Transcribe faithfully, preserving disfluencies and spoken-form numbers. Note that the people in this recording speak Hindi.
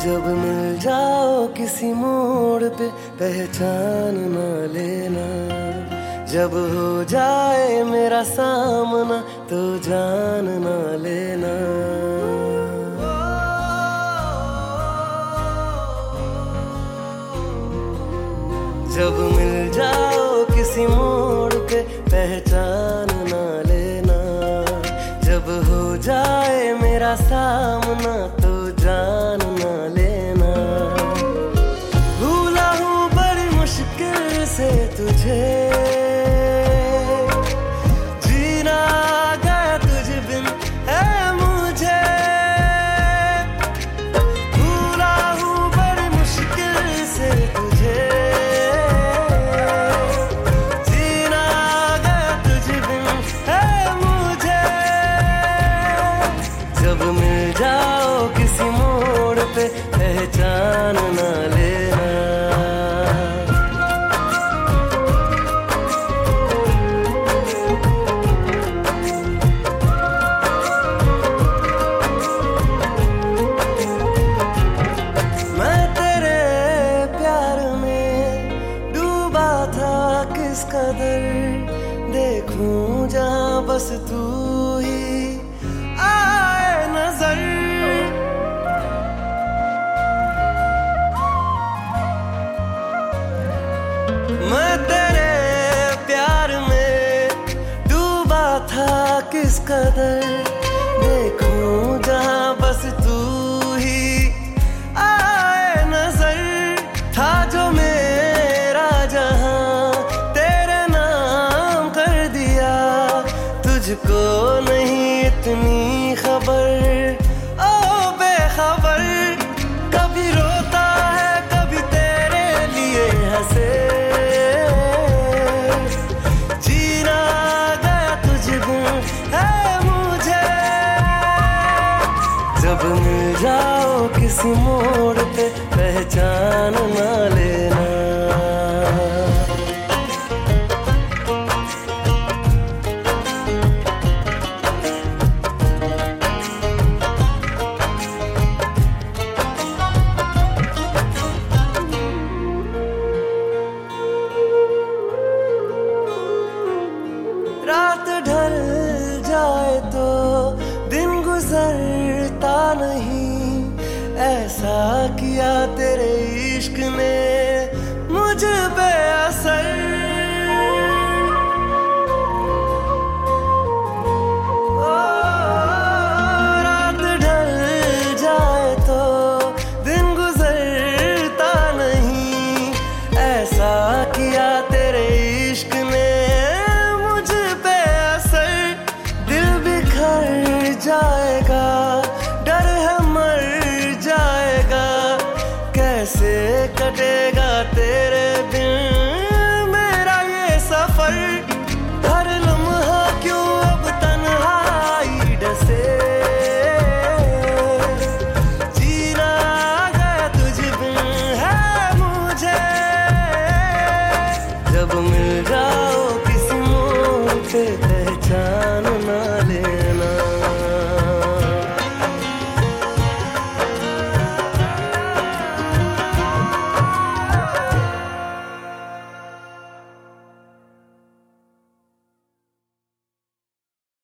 जब मिल जाओ किसी मोड़ पे पहचान ना लेना, जब हो जाए मेरा सामना तो जान ना लेना। जब मिल जाओ किसी मोड़ पे पहचान ना लेना, जब हो जाए मेरा सामना तो जान ना लेना। भूला हूँ बड़ी मुश्किल से तुझे, जीना गया तुझ बिन है मुझे। भूला हूँ बड़ी मुश्किल से तुझे, जीना गया तुझ बिन है मुझे। जब मिल जाओ किसी मोड़ पे पहचान ना लेना। मैं तेरे प्यार में डूबा था किस कदर, देखूं जहां बस तू ही आए नजर। मैं तेरे प्यार में डूबा था किस कदर, देखूं जहां बस तू ही आए नजर। था जो मेरा जहां तेरे नाम कर दिया, तुझको नहीं इतनी खबर ओ बेखबर। कभी रोता है कभी तेरे लिए हंसे, जीना गया तुझ बिन है मुझे। जब मिल जाओ किसी मोड़ पे पहचान ना लेना। रात ढल जाए तो दिन गुजरता नहीं, ऐसा किया तेरे इश्क ने मुझ पे असर। ओ, रात ढल जाए तो दिन गुजरता नहीं, ऐसा किया तेरे इश्क ने मुझ पे असर। दिल बिखर जाए